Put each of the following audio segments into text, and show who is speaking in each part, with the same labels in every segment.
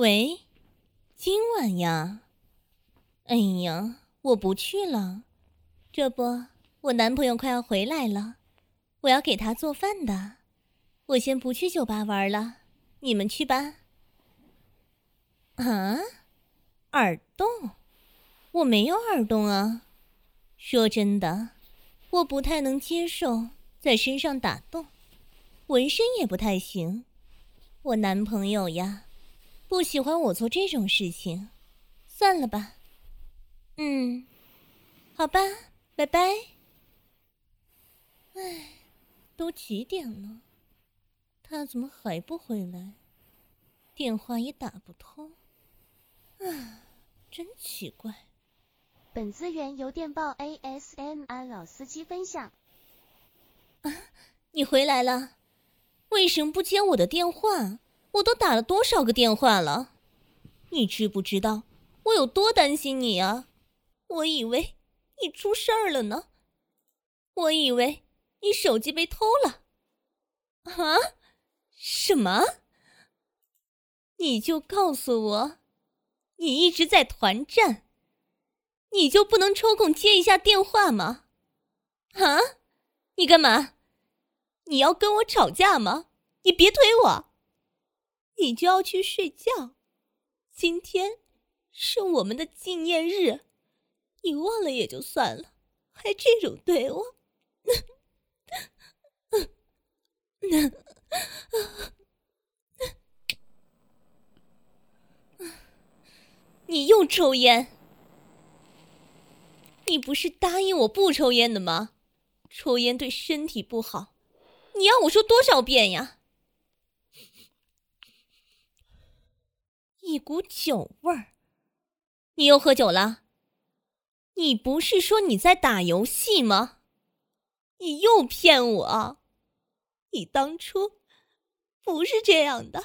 Speaker 1: 喂，今晚呀？哎呀，我不去了。这不，我男朋友快要回来了，我要给他做饭的。我先不去酒吧玩了，你们去吧。啊？耳洞？我没有耳洞啊。说真的，我不太能接受在身上打洞，纹身也不太行。我男朋友呀，不喜欢我做这种事情，算了吧。好吧，拜拜。唉，都几点了，他怎么还不回来？电话也打不通，真奇怪。
Speaker 2: 本资源由电报 ASMR 老司机分享。
Speaker 1: 你回来了，为什么不接我的电话？我都打了多少个电话了？你知不知道我有多担心你啊？我以为你出事儿了呢，我以为你手机被偷了。啊？什么？你就告诉我，你一直在团战，你就不能抽空接一下电话吗？啊？你干嘛？你要跟我吵架吗？你别推我。你就要去睡觉，今天是我们的纪念日，你忘了也就算了，还这种对我。你又抽烟？你不是答应我不抽烟的吗？抽烟对身体不好，你要我说多少遍呀？一股酒味儿，你又喝酒了？你不是说你在打游戏吗？你又骗我，你当初不是这样的。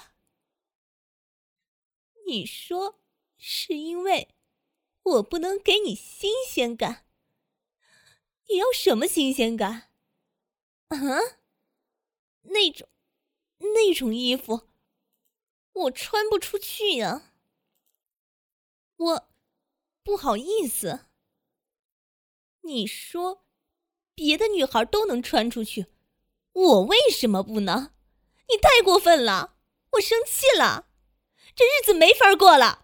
Speaker 1: 你说是因为我不能给你新鲜感，你要什么新鲜感？啊？那种衣服我穿不出去呀。我不好意思。你说别的女孩都能穿出去，我为什么不能？你太过分了，我生气了，这日子没法过了。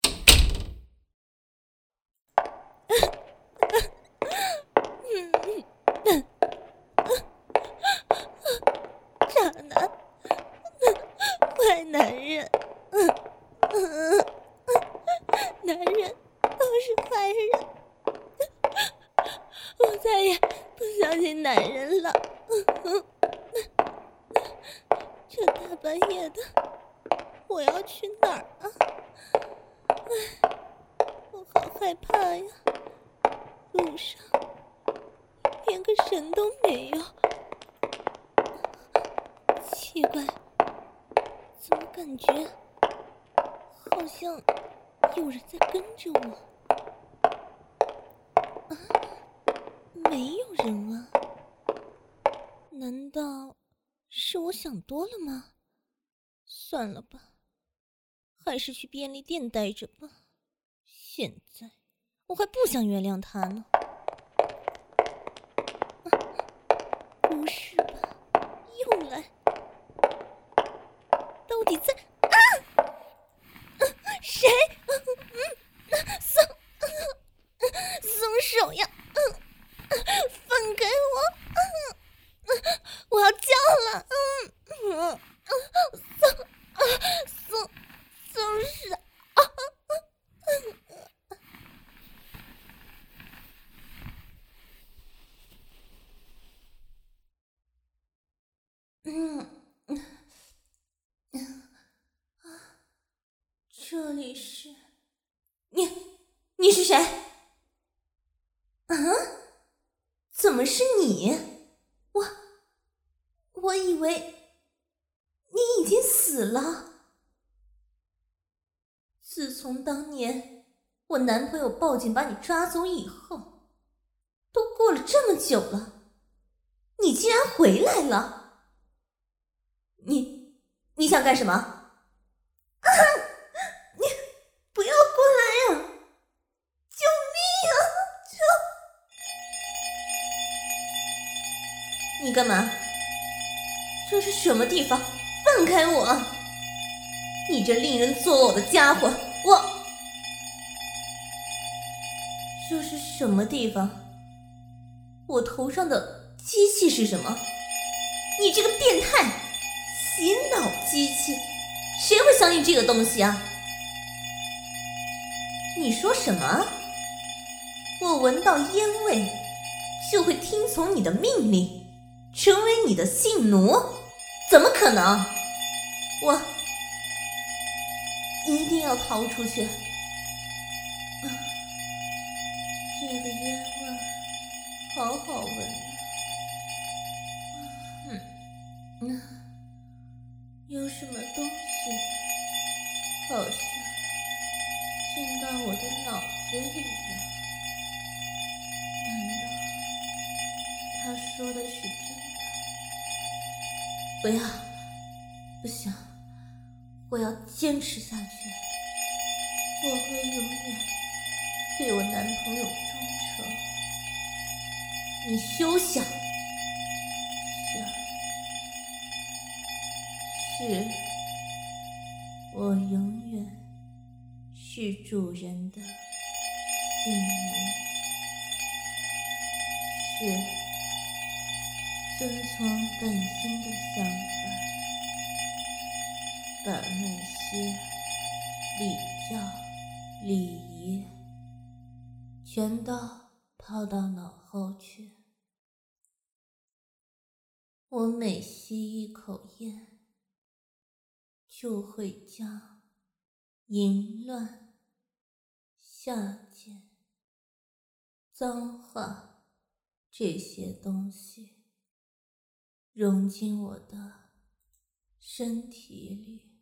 Speaker 1: 渣男，坏男人，男人都是坏人，我再也不相信男人了。这大半夜的，我要去哪儿啊？我好害怕呀，路上连个人都没有。奇怪，怎么感觉好像有人在跟着我？啊，没有人啊。难道是我想多了吗？算了吧，还是去便利店待着吧。现在我还不想原谅他呢。不是吧，又来，到底在谁？松手呀！放开我！我要叫了！松手！这里是你是谁？啊？怎么是你？我以为你已经死了。自从当年我男朋友报警把你抓走以后，都过了这么久了，你竟然回来了。你想干什么？ 地方？放开我！你这令人作呕的家伙！这是什么地方？我头上的机器是什么？你这个变态！洗脑机器，谁会想你这个东西啊？你说什么？我闻到烟味就会听从你的命令，成为你的性奴？怎么可能？我一定要逃出去。这个烟味好好闻啊！有什么东西好像进到我的脑子里了？难道他说的是真的？不要，不行，我要坚持下去。我会永远对我男朋友忠诚。你休想！是，我永远是主人的性奴，是遵从本心的想法，把那些礼教礼仪全都抛到脑后去。我每吸一口烟，就会将淫乱、下贱、脏话这些东西融进我的身体里。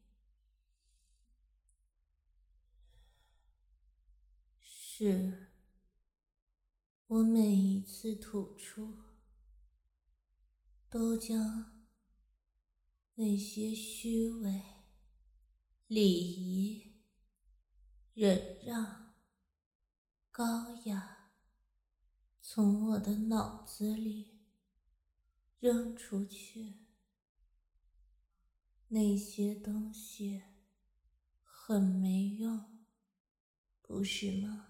Speaker 1: 是，我每一次吐出，都将那些虚伪、礼仪、忍让、高雅从我的脑子里扔出去。那些东西很没用，不是吗？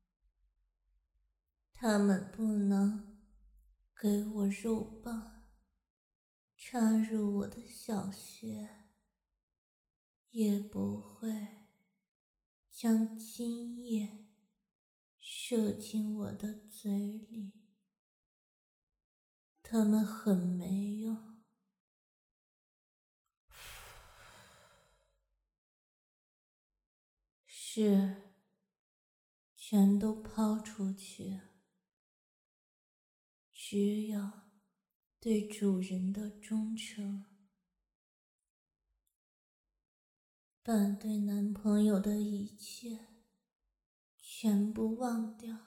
Speaker 1: 他们不能给我肉棒插入我的小穴，也不会将精液射进我的嘴里。他们很没用。是，全都抛出去。只要对主人的忠诚，把对男朋友的一切全部忘掉，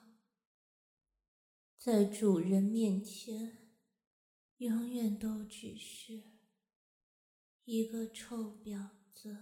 Speaker 1: 在主人面前永远都只是一个臭婊子。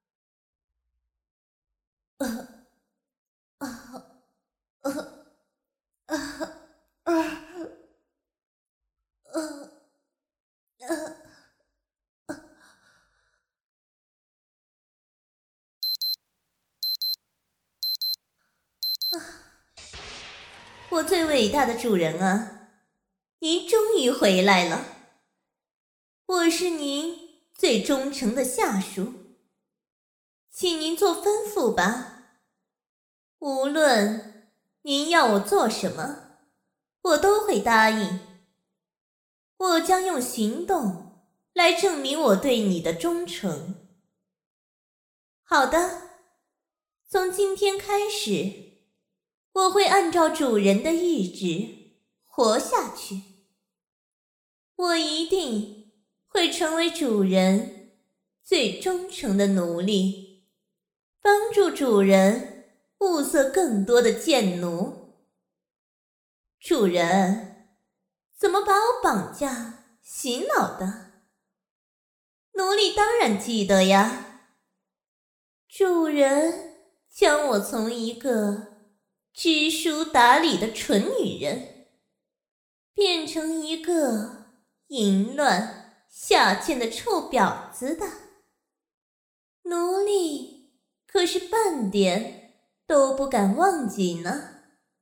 Speaker 1: 我最伟大的主人啊，您终于回来了。我是您最忠诚的下属，请您做吩咐吧。无论您要我做什么，我都会答应。我将用行动来证明我对你的忠诚。好的，从今天开始，我会按照主人的意志活下去。我一定会成为主人最忠诚的奴隶，帮助主人物色更多的贱奴。主人，怎么把我绑架洗脑的？奴隶当然记得呀。主人将我从一个知书达理的蠢女人变成一个淫乱下贱的臭婊子的。奴隶可是半点都不敢忘记呢。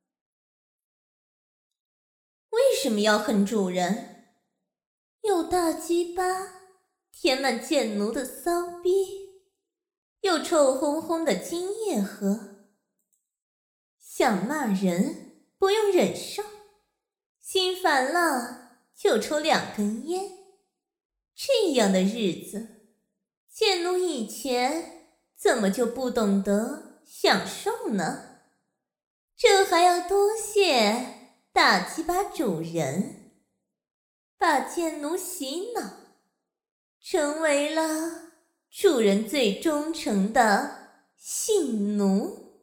Speaker 1: 为什么要恨主人？有大鸡巴填满贱奴的骚逼，有臭烘烘的精液喝，想骂人不用忍受，心烦了就抽2根烟。这样的日子，贱奴以前怎么就不懂得享受呢？这还要多谢大鸡巴主人，把贱奴洗脑，成为了主人最忠诚的性奴。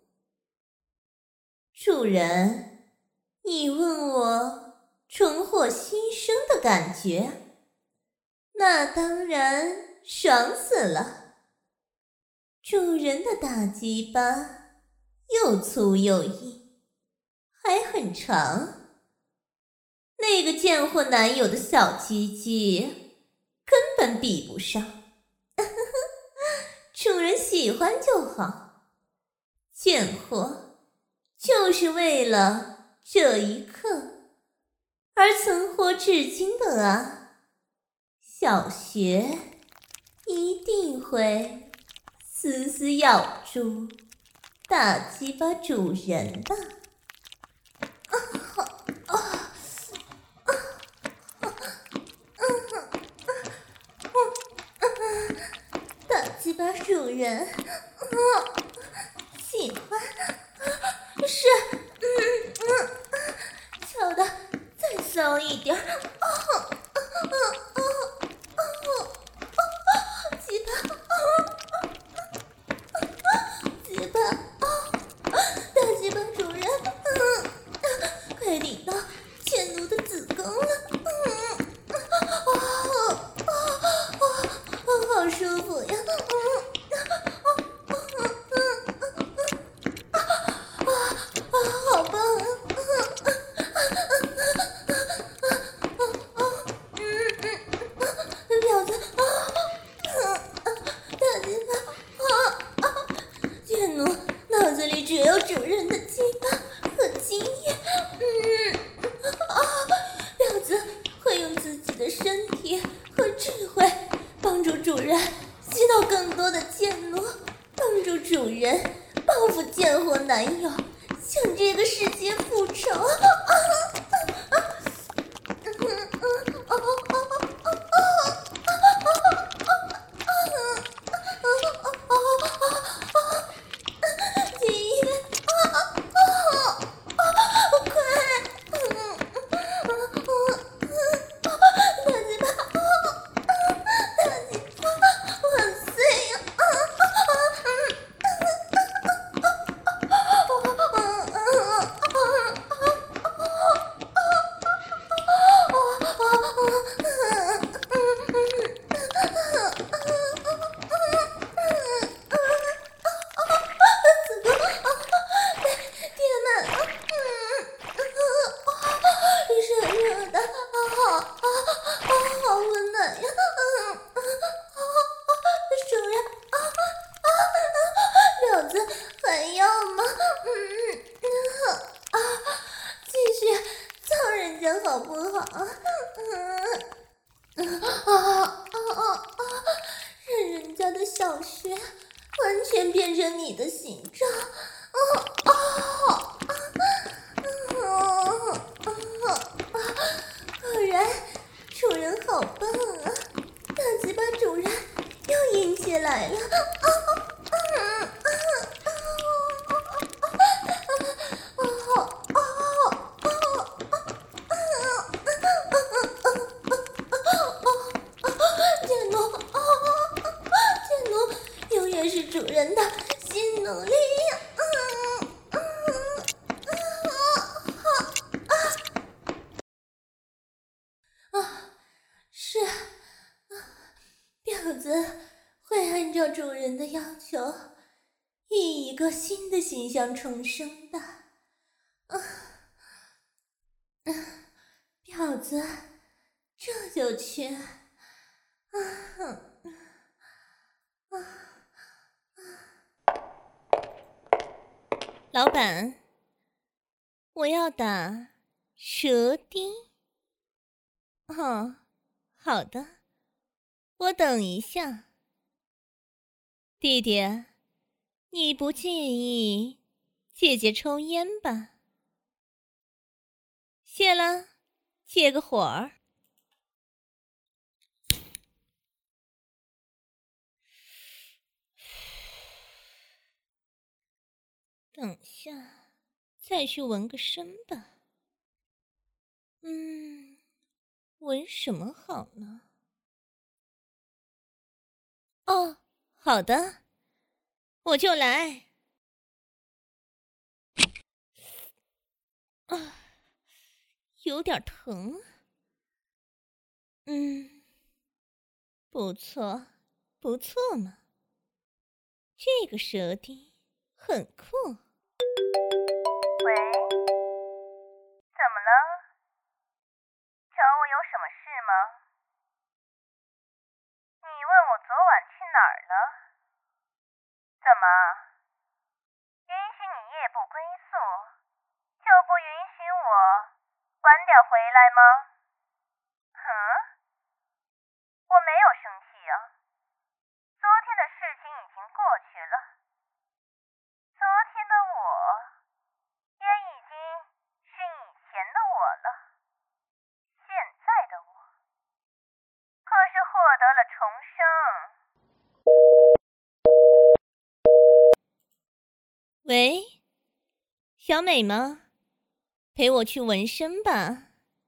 Speaker 1: 主人，你问我重获新生的感觉，那当然爽死了。主人的大鸡巴又粗又硬，还很长，那个贱货男友的小鸡鸡根本比不上。主人喜欢就好，贱货就是为了这一刻而存活至今的啊。小学一定会死死咬住大鸡巴主人的。大鸡巴主人，喜欢，是，敲的再骚一点。主人报复贱货男友，向这个世界复仇。好不好？让人家的小穴完全变成你的形状。果然，主人好棒啊！大鸡巴主人又硬起来了。主人的新奴隶。是，婊子会按照主人的要求，以一个新的形象重生的。婊子这就去。 老板，我要打舌钉。哦，好的，我等一下。弟弟，你不介意姐姐抽烟吧？谢了，借个火儿。等下再去纹个身吧。纹什么好呢？哦，好的，我就来。有点疼。不错，不错嘛。这个舌钉很酷。
Speaker 3: 喂，怎么了？找我有什么事吗？你问我昨晚去哪儿了？怎么，允许你夜不归宿，就不允许我晚点回来吗？我没有生气啊，昨天的事情已经过去了。昨天的我也已经是以前的我了，现在的我可是获得了重生。
Speaker 1: 喂，小美吗？陪我去纹身吧。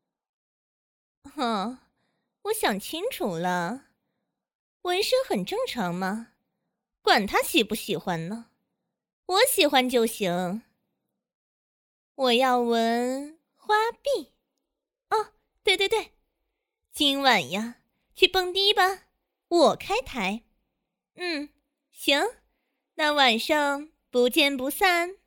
Speaker 1: 我想清楚了，纹身很正常嘛，管他喜不喜欢呢，我喜欢就行。我要纹花臂。哦，对对对，今晚呀，去蹦迪吧，我开台。行，那晚上不见不散。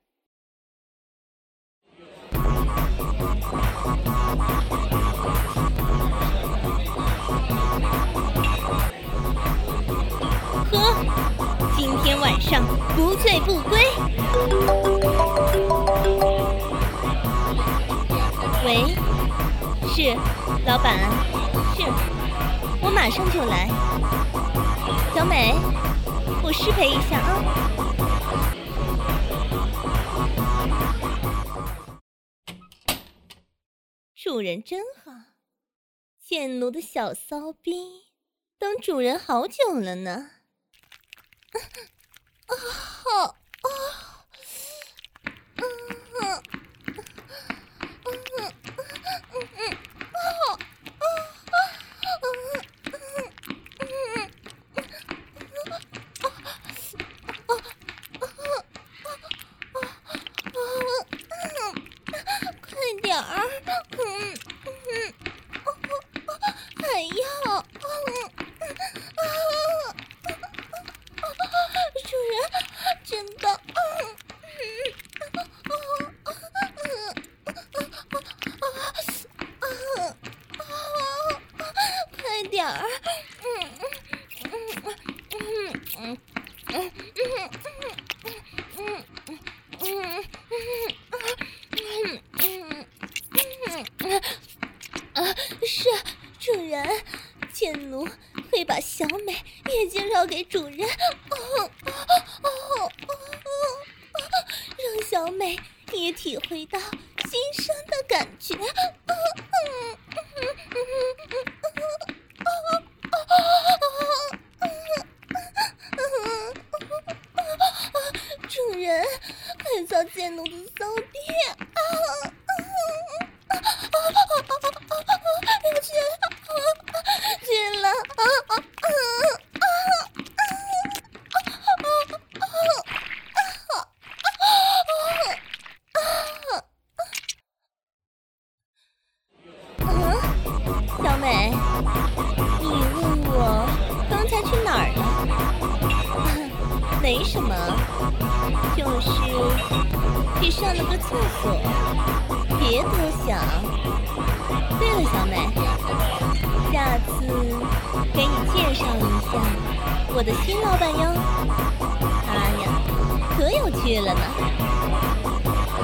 Speaker 1: 喝，今天晚上不醉不归。喂，是，老板，是，我马上就来。小美，我失陪一下啊。主人真好，贱奴的小骚逼，等主人好久了呢。快点儿，还要，主人，真的，快点儿，是主人，贱奴会把小美也介绍给主人，让小美也体会到新生的感觉。主人，快遭贱奴的骚逼！去了！小美，你问我刚才去哪儿了？没什么，就是去上了个厕所，别多想。对了，小美， 下次给你介绍一下我的新老板哟，他呀可有趣了呢。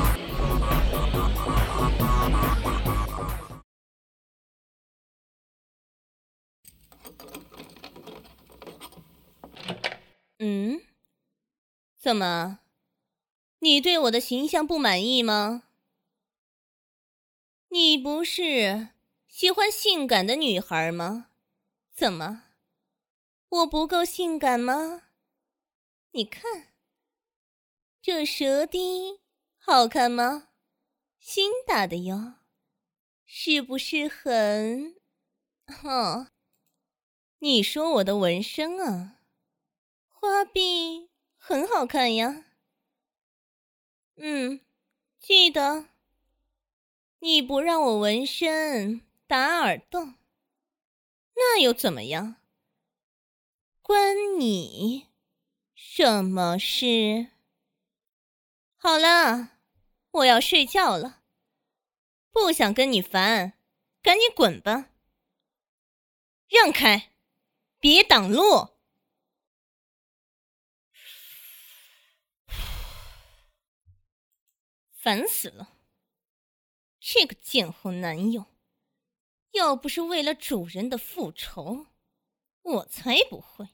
Speaker 1: 怎么？你对我的形象不满意吗？你不是喜欢性感的女孩吗？怎么？我不够性感吗？你看，这舌钉好看吗？新打的哟，是不是很……哦，你说我的纹身啊，花臂很好看呀。记得。你不让我纹身打耳洞，那又怎么样？关你什么事？好了，我要睡觉了，不想跟你烦，赶紧滚吧！让开，别挡路！烦死了！这个贱货男友，要不是为了主人的复仇，我才不会。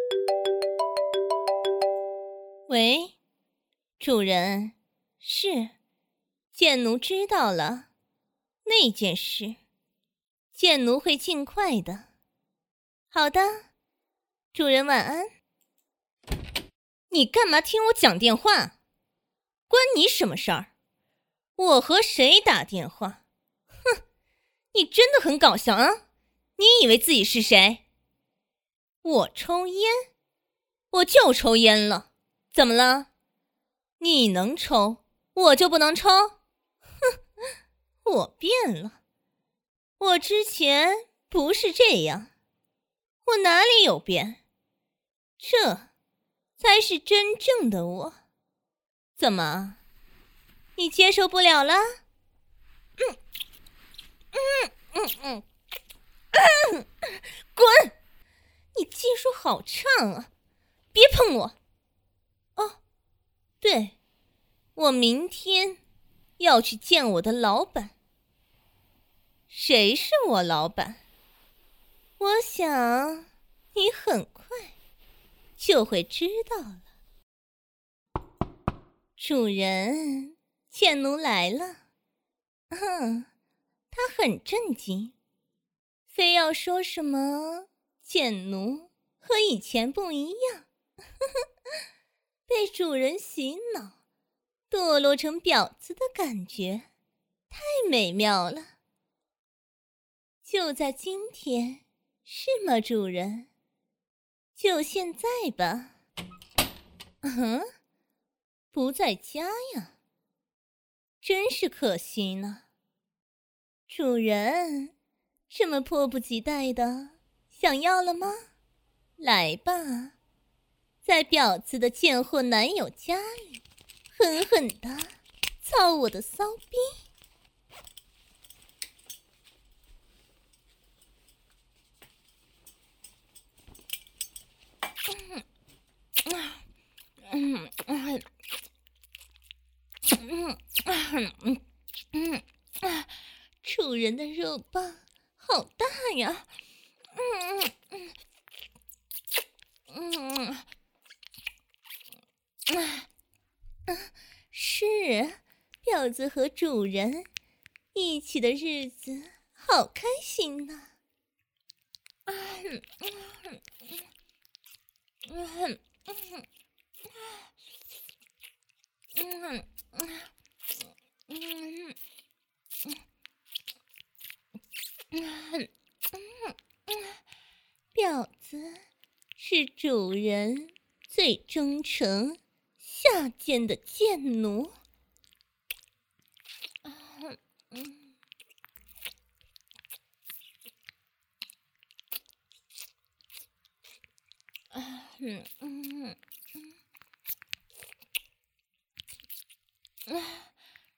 Speaker 1: 喂，主人，是，贱奴知道了，那件事，贱奴会尽快的。好的，主人晚安。你干嘛听我讲电话？关你什么事儿？我和谁打电话？哼，你真的很搞笑啊！你以为自己是谁？我抽烟，我就抽烟了，怎么了？你能抽，我就不能抽？哼，我变了，我之前不是这样，我哪里有变？这才是真正的我。怎么？你接受不了了？滚！你技术好差啊！别碰我！哦，对，我明天要去见我的老板。谁是我老板？我想你很快就会知道了。主人，贱奴来了。他很震惊，非要说什么贱奴和以前不一样，被主人洗脑，堕落成婊子的感觉，太美妙了。就在今天，是吗，主人？就现在吧。不在家呀，真是可惜呢。主人，这么迫不及待的想要了吗？来吧，在婊子的贱货男友家里，狠狠的操我的骚逼。主人的肉棒好大呀！是，婊子和主人一起的日子好开心呢。婊子是主人最忠诚下贱的贱奴。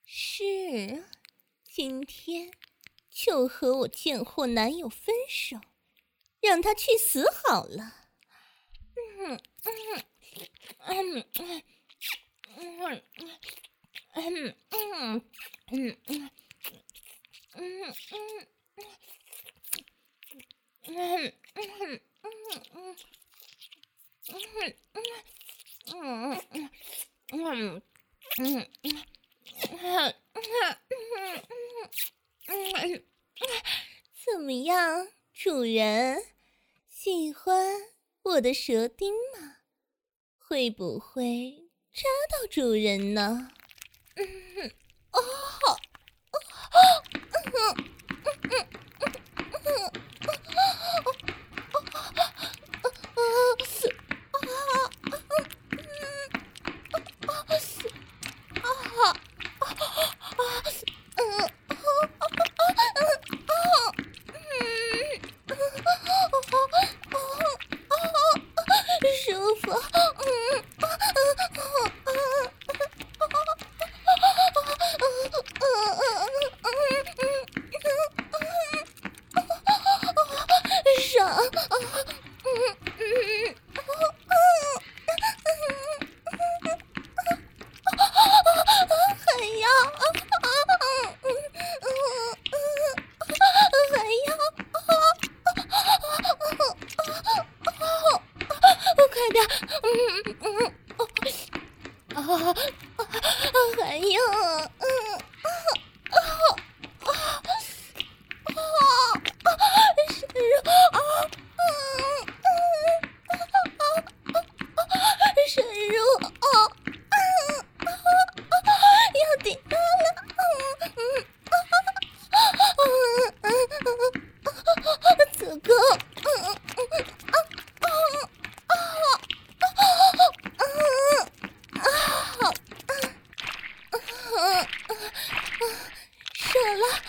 Speaker 1: 是，今天就和我贱货男友分手。 让他去死好了。怎么样，主人？喜欢我的舌钉吗？会不会扎到主人呢？舒服。爽。还要。快点！还有，深入，深入，要顶到了，子宫。射了，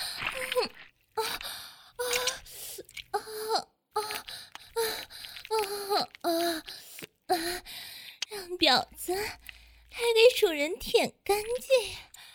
Speaker 1: 让婊子来给主人舔干净。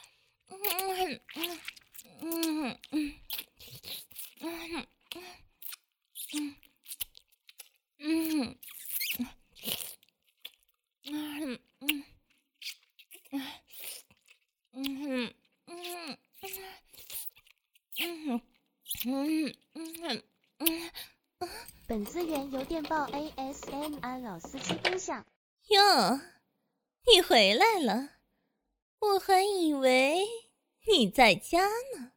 Speaker 2: 本资源由电报 ASMR 老司机分享。
Speaker 1: 哟，你回来了，我还以为你在家呢。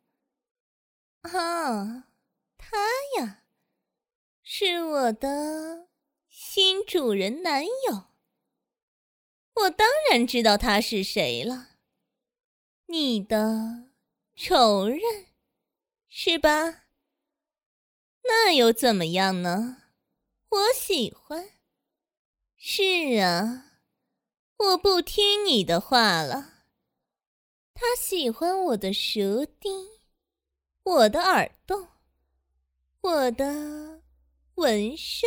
Speaker 1: 啊，他呀，是我的新主人男友。我当然知道他是谁了，你的仇人，是吧？那又怎么样呢？我喜欢。是啊，我不听你的话了。他喜欢我的舌钉，我的耳洞，我的纹身。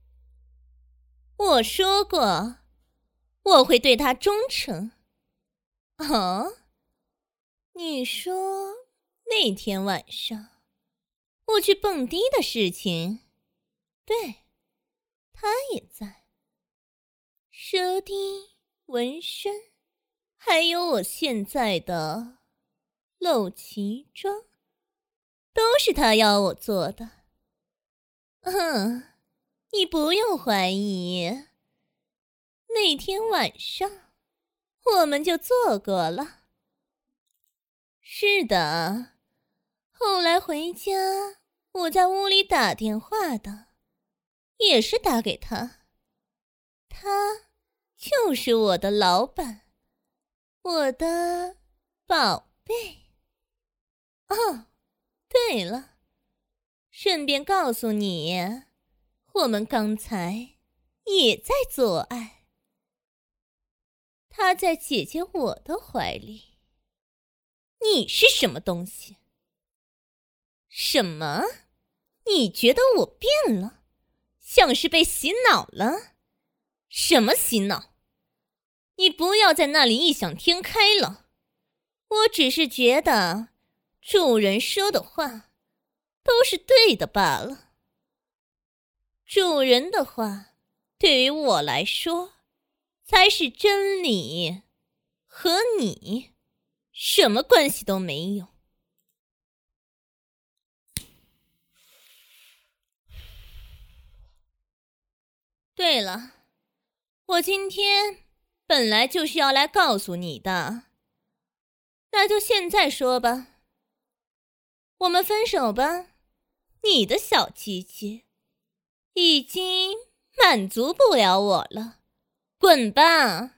Speaker 1: 我说过，我会对他忠诚。哦，你说那天晚上我去蹦迪的事情，对，他也在。舌钉、纹身，还有我现在的露脐装，都是他要我做的。你不用怀疑，那天晚上我们就做过了。是的，后来回家，我在屋里打电话的，也是打给他。他就是我的老板，我的宝贝。哦，对了，顺便告诉你，我们刚才也在做爱。他在姐姐我的怀里。你是什么东西？什么？你觉得我变了？像是被洗脑了？什么洗脑？你不要在那里异想天开了。我只是觉得主人说的话都是对的罢了。 主人的话对于我来说才是真理，和你什么关系都没有。对了，我今天本来就是要来告诉你的，那就现在说吧。我们分手吧，你的小鸡鸡已经满足不了我了，滚吧。